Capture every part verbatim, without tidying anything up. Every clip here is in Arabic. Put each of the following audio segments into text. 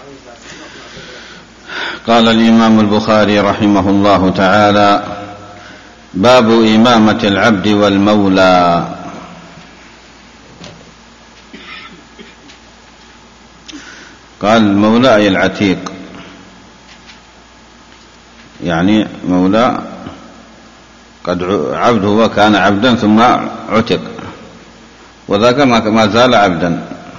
قال الإمام البخاري رحمه الله تعالى: باب إمامة العبد والمولى. قال المولى أي العتيق، يعني مولى قد عبده وكان عبدا ثم عتق، وذاك ما زال عبدا.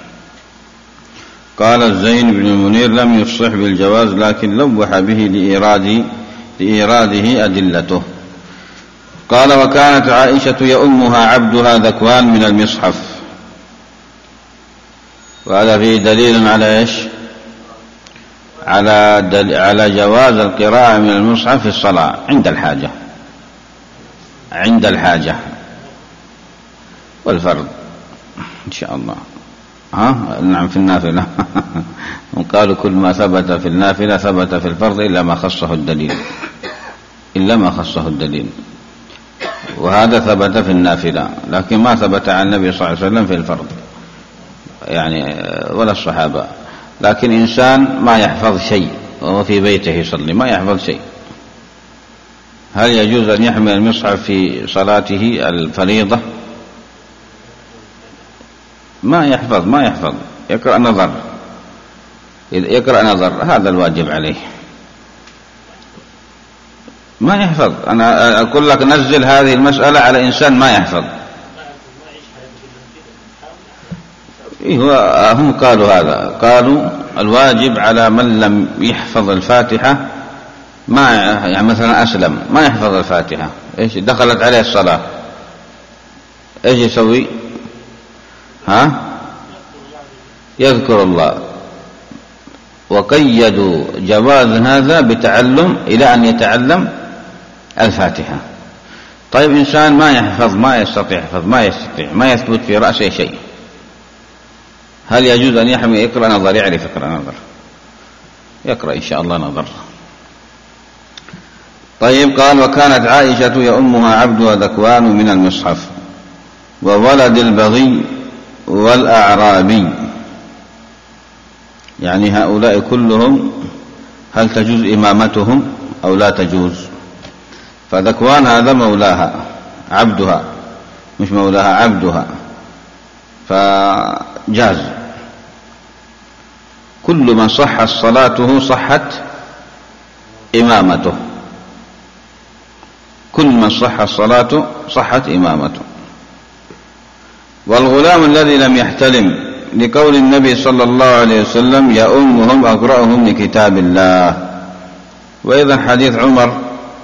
قال الزين بن المنير: لم يفصح بالجواز لكن لوح به لإيراد لإيراده أدلته. قال: وكانت عائشة يؤمها عبدها ذكوان من المصحف. وهذا فيه دليل على إيش؟ على دل... على جواز القراءة من المصحف في الصلاة عند الحاجة، عند الحاجة والفرض إن شاء الله. ها نعم في النافلة. وقالوا كل ما ثبت في النافلة ثبت في الفرض إلا ما خصه الدليل، إلا ما خصه الدليل. وهذا ثبت في النافلة لكن ما ثبت عن النبي صلى الله عليه وسلم في الفرض يعني ولا الصحابة. لكن إنسان ما يحفظ شيء وهو في بيته يصلي، ما يحفظ شيء، هل يجوز أن يحمل المصحف في صلاته الفريضة؟ ما يحفظ ما يحفظ يقرأ نظر، يقرأ نظر هذا الواجب عليه. ما يحفظ. أنا أقول لك نزل هذه المسألة على إنسان ما يحفظ. هو هم قالوا هذا، قالوا الواجب على من لم يحفظ الفاتحة، ما يعني مثلا أسلم ما يحفظ الفاتحة، إيش دخلت عليه الصلاة، إيش يسوي؟ ها يذكر الله. وقيدوا جواز هذا بتعلم إلى أن يتعلم الفاتحة. طيب إنسان ما يحفظ، ما يستطيع يحفظ، ما يستطيع ما يثبت في رأسه شيء، هل يجوز أن يحمل يقرأ نظر؟ يعرف يقرأ نظر، يقرأ إن شاء الله نظر. طيب قال: وكانت عائشة يؤمها عبدها ذكوان من المصحف وولد البغي والأعرابي، يعني هؤلاء كلهم هل تجوز إمامتهم أو لا تجوز؟ فذكوان هذا مولاها عبدها، مش مولاها عبدها، فجاز. كل من صحت صلاته صحت إمامته، كل من صحت صلاته صحت إمامته. والغلام الذي لم يحتلم لقول النبي صلى الله عليه وسلم: يؤمهم أقرأهم لكتاب الله. وإذا حديث عمر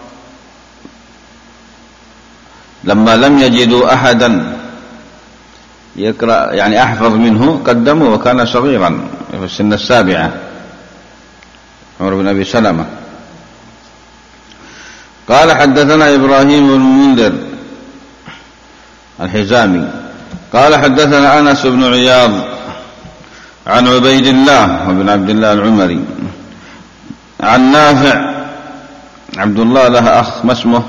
لما لم يجدوا أحدا يقرأ يعني أحفظ منه قدمه، وكان صغيرا في السنة السابعة، عمر بن أبي سلمة. قال: حدثنا إبراهيم بن المنذر الحزامي قال: حدثنا أنس بن عياض عن عبيد الله وابن عبد الله العمري عن نافع. عبد الله له أخ ما اسمه؟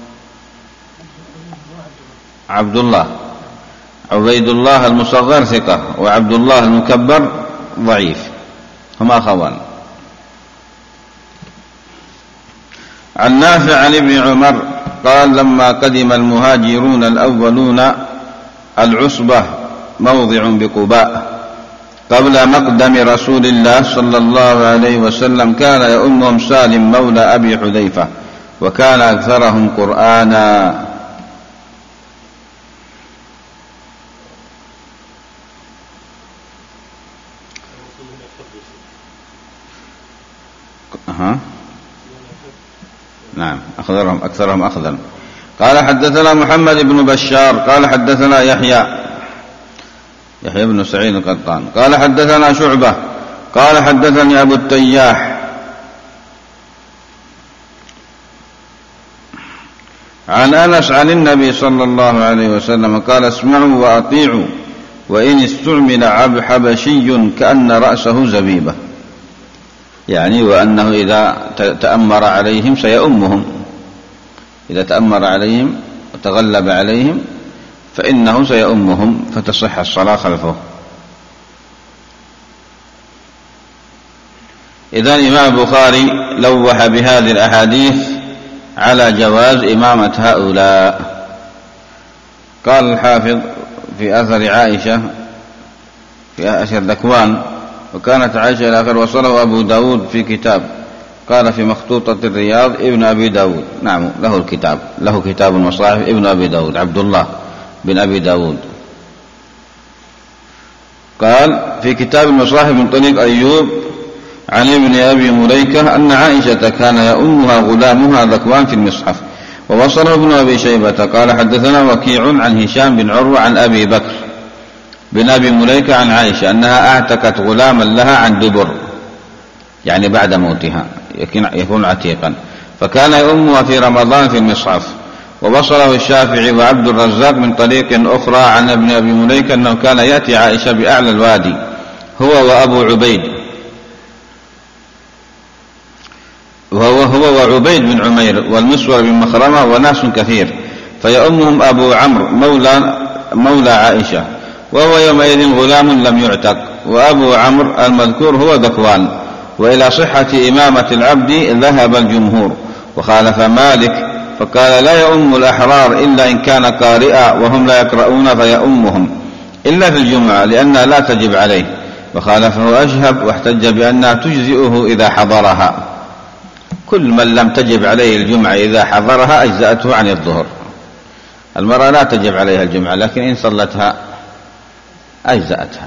عبد الله. عبيد الله المصغر ثقة، وعبد الله المكبر ضعيف، هما أخوان. عن نافع عن ابن عمر قال: لما قدم المهاجرون الأولون العصبة موضع بقباء قبل مقدم رسول الله صلى الله عليه وسلم، كان يؤمهم سالم مولى أبي حذيفة، وكان أكثرهم قرآنا. أها نعم أخذرهم أكثرهم أخذا. قال: حدثنا محمد بن بشار قال: حدثنا يحيى يحيى بن سعيد القطان قال: حدثنا شعبة قال: حدثني أبو التياح عن أنس عن النبي صلى الله عليه وسلم قال: اسمعوا وأطيعوا، وإن استعمل عبد حبشي كأن رأسه زبيبة، يعني وأنه إذا تأمر عليهم سيؤمهم، إذا تأمر عليهم وتغلب عليهم فإنه سيؤمهم فتصح الصلاة خلفه. إذن الإمام البخاري لوح بهذه الأحاديث على جواز إمامة هؤلاء. قال الحافظ في أثر عائشة في أثر ذكوان: وكانت عائشة إلى آخر، وصله أبو داود في كتاب، قال في مخطوطة الرياض ابن أبي داود. نعم له الكتاب، له كتاب وصاحب ابن أبي داود، عبد الله بن أبي داود. قال في كتاب المصاحب من طريق أيوب عن ابن أبي مليكة أن عائشة كان يؤمها غلامها ذكوان في المصحف. ووصله ابن أبي شيبة قال حدثنا وكيع عن هشام بن عروة عن أبي بكر بن أبي مليكة عن عائشة أنها أعتقت غلاما لها عن دبر، يعني بعد موتها يكون عتيقا، فكان يؤمها في رمضان في المصحف. ووصله الشافعي وعبد الرزاق من طريق أخرى عن ابن أبي مليكة أنه كان يأتي عائشة بأعلى الوادي هو وأبو عبيد وهو هو وعبيد بن عمير والمسور بن مخرمة وناس كثير، فيؤمهم أبو عمرو مولى, مولى عائشة، وهو يومئذ غلام لم يعتق. وأبو عمرو المذكور هو ذكوان. وإلى صحة إمامة العبد ذهب الجمهور، وخالف مالك فقال لا يؤم الأحرار إلا إن كان قارئا وهم لا يقرؤون فيؤمهم إلا في الجمعة لأنها لا تجب عليه. وخالفه أشهب واحتج بأنها تجزئه إذا حضرها، كل من لم تجب عليه الجمعة إذا حضرها أجزأته عن الظهر. المرأة لا تجب عليها الجمعة لكن إن صلتها أجزأتها،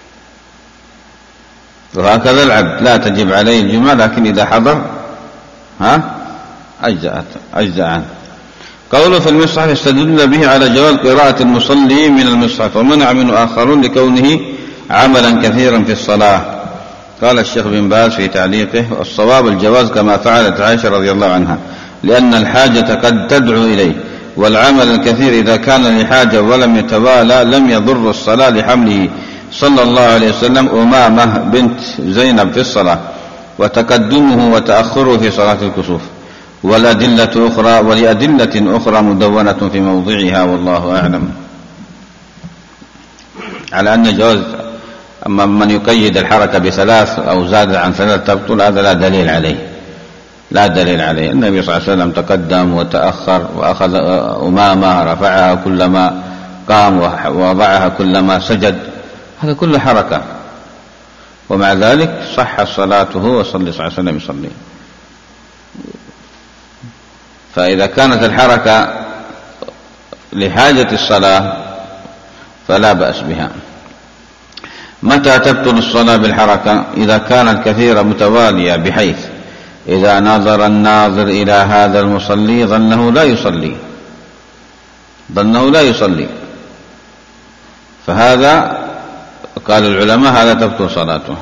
وهكذا العبد لا تجب عليه الجمعة لكن إذا حضر ها أجزأت أجزأ عنه. قوله في المصحف استدل به على جواز قراءة المصلي من المصحف، ومنع منه آخرون لكونه عملا كثيرا في الصلاة. قال الشيخ بن باز في تعليقه: الصواب الجواز كما فعلت عائشة رضي الله عنها، لأن الحاجة قد تدعو إليه، والعمل الكثير إذا كان لحاجة ولم يتوالى لم يضر الصلاة لحمله صلى الله عليه وسلم أمامة بنت زينب في الصلاة، وتقدمه وتأخره في صلاة الكسوف. والأدلة أخرى ولأدلة أخرى مدونة في موضعها والله أعلم. على أن جواز أما من يقيد الحركة بثلاث أو زاد عن ثلاث تبطل، هذا لا دليل عليه، لا دليل عليه. النبي صلى الله عليه وسلم تقدم وتأخر وأخذ أمامة رفعها كلما قام ووضعها كلما سجد، هذا كله حركة، ومع ذلك صح صلاته وصلى صلى الله عليه وسلم يصلي. فإذا كانت الحركة لحاجة الصلاة فلا بأس بها. متى تبطل الصلاة بالحركة؟ إذا كانت كثيرة متوالية بحيث إذا نظر الناظر إلى هذا المصلي ظنه لا يصلي ظنه لا يصلي فهذا قال العلماء هذا تبطل صلاته.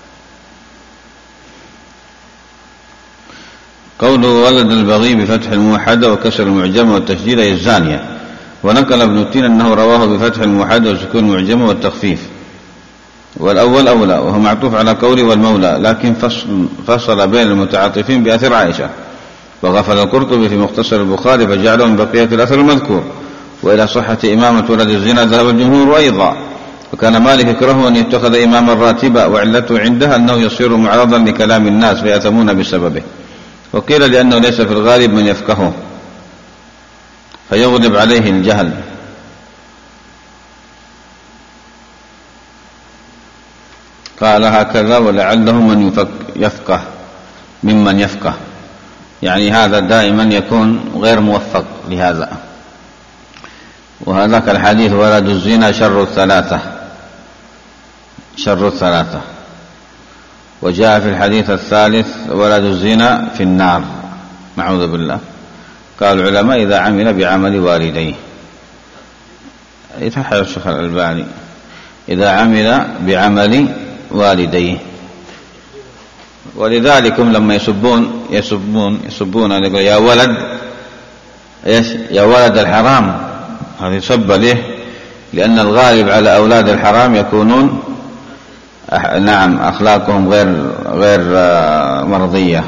قوله ولد البغي بفتح الموحدة وكسر المعجمة والتشديد أي الزانية. ونقل ابن تين أنه رواه بفتح الموحدة وسكون المعجمة والتخفيف، والأول أولى وهو معطوف على قوله والمولى، لكن فصل, فصل بين المتعاطفين بأثر عائشة. وغفل القرطبي في مختصر البخاري فجعله من بقية الأثر المذكور. وإلى صحة إمامة ولد الزنا ذهب الجمهور أيضا. وكان مالك يكره أن يتخذ إماما راتبا، وعلته عنده أنه يصير معرضا لكلام الناس فيأثمون بسببه. وقيل لأنه ليس في الغالب من يفقهه فيغلب عليه الجهل. قال هكذا ولعله من يفقه ممن يفقه، يعني هذا دائما يكون غير موفق لهذا. وهذاك الحديث ولد الزنا شر الثلاثة شر الثلاثة وجاء في الحديث الثالث ولد الزنا في النار، نعوذ بالله. قال العلماء إذا عمل بعمل والديه، يتحدث الشيخ الألباني إذا عمل بعمل والديه. ولذلك لما يسبون يسبون يسبون يقول يا ولد ايش يا ولد الحرام، هذا يسب له، لأن الغالب على أولاد الحرام يكونون نعم أخلاقهم غير غير مرضية.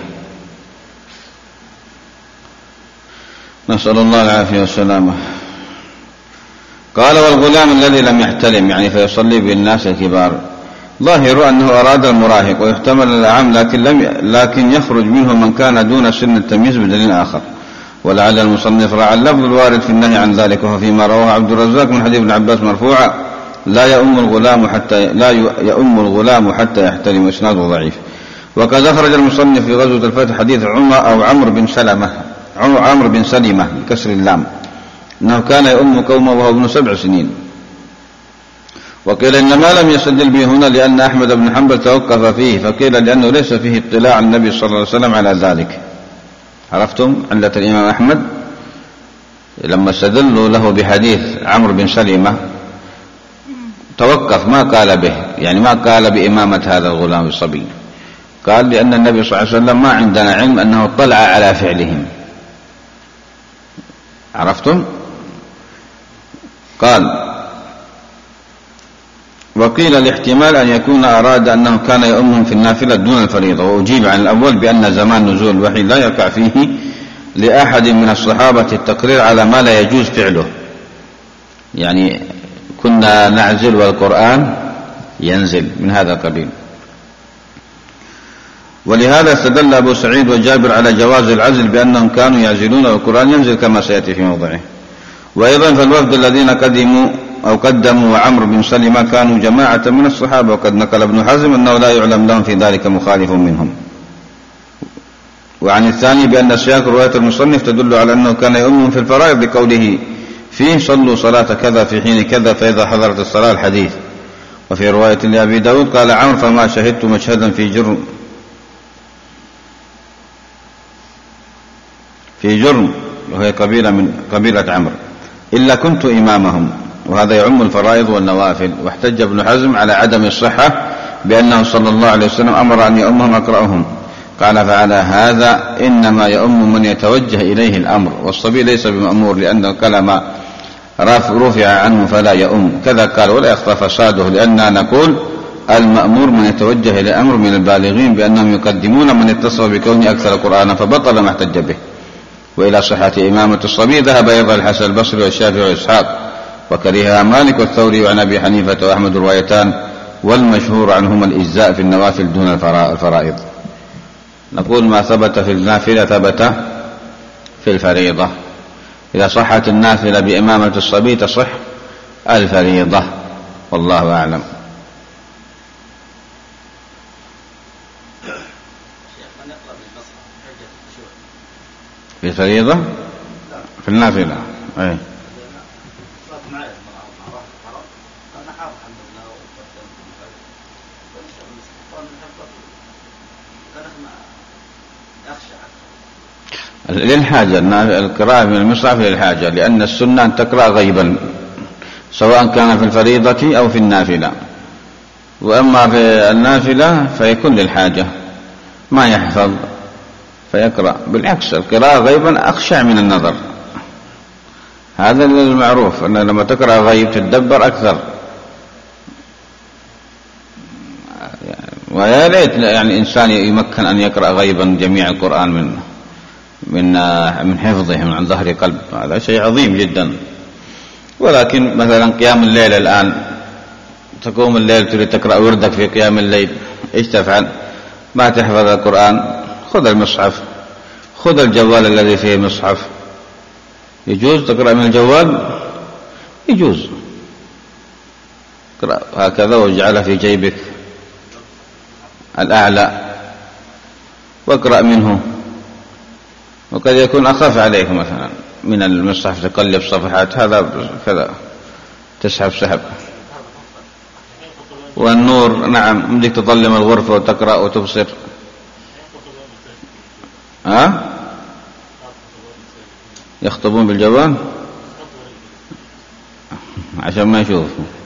نسأل الله العافية والسلامة. قال والغلام الذي لم يحتلم، يعني فيصلي بالناس الكبار. ظاهر أنه أراد المراهق، ويحتمل العام، لكن, لم لكن يخرج منه من كان دون سن التمييز بدليل آخر. ولعل المصنف راعى اللفظ الوارد في النهي عن ذلك، وهو فيما رواه عبد الرزاق من حديث ابن عباس مرفوعا: لا يؤم الغلام حتى لا يؤم الغلام حتى يحتلم، إسناده ضعيف. وقد أخرج المصنف في غزوة الفتح حديث عمر أو عمرو بن سلمة عمرو بن سلمة بكسر اللام أنه كان يؤم قومه وهو ابن سبع سنين. وقيل إنما لم يستدل به هنا لأن أحمد بن حنبل توقف فيه، فقيل لأنه ليس فيه اطلاع النبي صلى الله عليه وسلم على ذلك. عرفتم علة الإمام أحمد لما استدلوا له بحديث عمرو بن سلمة توقف، ما قال به، يعني ما قال بإمامة هذا الغلام الصبي، قال لأن النبي صلى الله عليه وسلم ما عندنا علم أنه اطلع على فعلهم. عرفتم؟ قال: وقيل الاحتمال أن يكون أراد أنه كان يؤمهم في النافلة دون الفريضة، وأجيب عن الأول بأن زمان نزول الوحي لا يقع فيه لأحد من الصحابة التقرير على ما لا يجوز فعله، يعني كنا نعزل والقرآن ينزل من هذا القبيل. ولهذا استدل أبو سعيد وجابر على جواز العزل بأنهم كانوا يعزلون والقرآن ينزل كما سيأتي في موضعه. وأيضا فالوفد الذين قدموا أو قدموا وعمرو بن سلمة كانوا جماعة من الصحابة، وقد نقل ابن حزم أنه لا يعلم لهم في ذلك مخالف منهم. وعن الثاني بأن سياق رواية المصنف تدل على أنه كان يؤمهم في الفرائض بقوله فيه: صلوا صلاة كذا في حين كذا فإذا حضرت الصلاة الحديث. وفي رواية لأبي داود قال عمرو: فما شهدت مشهدا في جرم في جرم وهي قبيلة من قبيلة عمرو إلا كنت إمامهم. وهذا يعم الفرائض والنوافل. واحتج ابن حزم على عدم الصحة بأنه صلى الله عليه وسلم أمر أن يؤمهم أقرأهم، قال: فعلى هذا إنما يؤم من يتوجه إليه الأمر، والصبي ليس بمأمور لأن الكلام رفع عنه فلا يؤم. كذا قال: ولا يخفى فساده، لأننا نقول المأمور من يتوجه إلى الأمر من البالغين بأنهم يقدمون من اتصف بكونه أكثر قرآنا، فبطل ما احتج به. وإلى صحة إمامة الصبي ذهب أيضا الحسن البصري والشافعي وإسحاق، وكرهها مالك والثوري وعن أبي حنيفة وأحمد روايتان، والمشهور عنهما الإجزاء في النوافل دون الفرائض. نقول ما ثبت في النافلة ثبت في الفريضة. إذا صحت النافلة بإمامة الصبي تصح الفريضة، والله أعلم. في الفريضة في النافلة أي للحاجة، القراءة من المصحف للحاجة، لأن السنة أن تقرأ غيبا سواء كان في الفريضة أو في النافلة. وأما في النافلة فيكون للحاجة، ما يحفظ فيقرأ. بالعكس القراءة غيبا أخشع من النظر، هذا المعروف أن لما تقرأ غيب تتدبر أكثر. ويا ليت يعني الإنسان يمكن أن يقرأ غيبا جميع القرآن من من من حفظه من عن ظهر قلب، هذا شيء عظيم جدا. ولكن مثلا قيام الليل الآن، تقوم الليل تريد تقرأ وردك في قيام الليل، إيش تفعل؟ ما تحفظ القرآن، خذ المصحف، خذ الجوال الذي فيه مصحف. يجوز تقرأ من الجوال؟ يجوز، اقرأ هكذا واجعله في جيبك الأعلى واقرأ منه. وقد يكون أخف عليك مثلا من المصحف تقلب صفحات، هذا كذا تسحب سحب. والنور نعم، بدك تظلم الغرفة وتقرأ وتبصر. ها؟ يخطبون بالجوال عشان ما يشوف.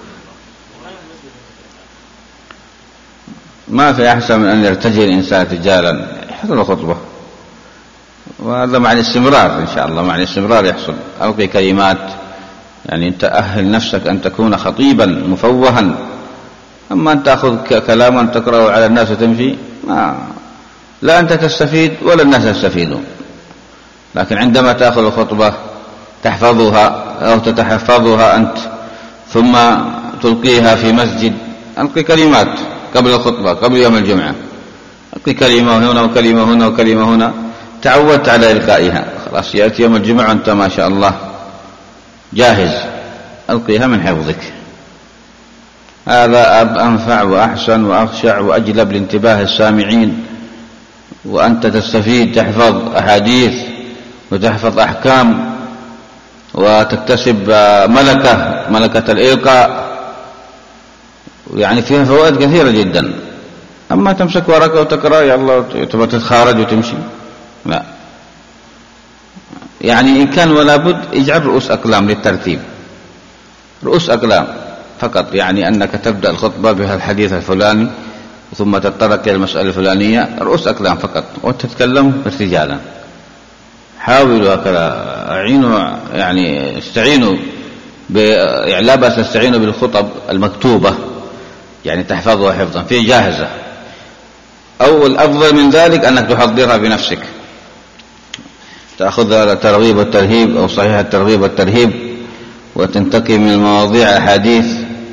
ما في أحسن من أن يرتجي الإنسان رجالا يحضر خطبة، وهذا مع الاستمرار إن شاء الله، مع الاستمرار يحصل. ألقي كلمات، يعني أنت أهل نفسك أن تكون خطيبا مفوها. أما أن تأخذ كلاما تقرأه على الناس وتمشي، ما لا أنت تستفيد ولا الناس يستفيدون. لكن عندما تأخذ الخطبة تحفظها أو تتحفظها أنت ثم تلقيها في مسجد، ألقي كلمات قبل الخطبة قبل يوم الجمعة، ألقي كلمة هنا وكلمة هنا وكلمة هنا، تعودت على إلقائها، خلاص يأتي يوم الجمعة أنت ما شاء الله جاهز، ألقيها من حفظك. هذا أنفع وأحسن وأخشع وأجلب لانتباه السامعين، وأنت تستفيد، تحفظ أحاديث وتحفظ أحكام وتكتسب ملكة ملكة الإلقاء، يعني فيها فوائد كثيرة جدا. أما تمسك ورقة وتقرأ يا الله تبغى تتخارج وتمشي، لا، يعني إن كان ولا بد اجعل رؤوس أقلام للترتيب، رؤوس أقلام فقط، يعني أنك تبدأ الخطبة بها الحديث الفلاني ثم تتطرق إلى المسألة الفلانية، رؤوس أقلام فقط، وتتكلم ارتجالا. حاولوا هكذا، أعينوا يعني استعينوا يعني لا بأس تستعينوا بالخطب المكتوبة، يعني تحفظها حفظا في جاهزة، أو الأفضل من ذلك أنك تحضرها بنفسك، تأخذها الترغيب والترهيب أو صحيح الترغيب والترهيب، وتنتقي من المواضيع أحاديث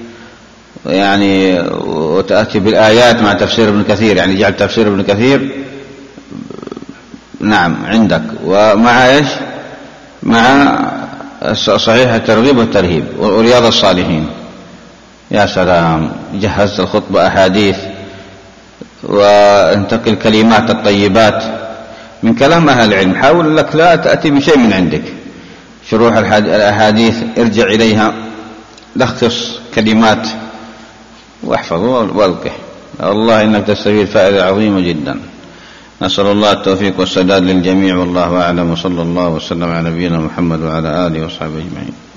يعني، وتأتي بالآيات مع تفسير ابن كثير، يعني جعل تفسير ابن كثير نعم عندك، ومع ايش؟ مع صحيح الترغيب والترهيب ورياض الصالحين. يا سلام، جهزت الخطبة أحاديث، وانتقل الكلمات الطيبات من كلام أهل العلم، حاول لك لا تأتي بشيء من عندك، شروح الأحاديث ارجع إليها، لخص كلمات واحفظ والقح، والله إنك تستفيد فائدة عظيمة جدا. نسأل الله التوفيق والسداد للجميع، والله أعلم، وصلى الله وسلم على نبينا محمد وعلى آله وصحبه أجمعين.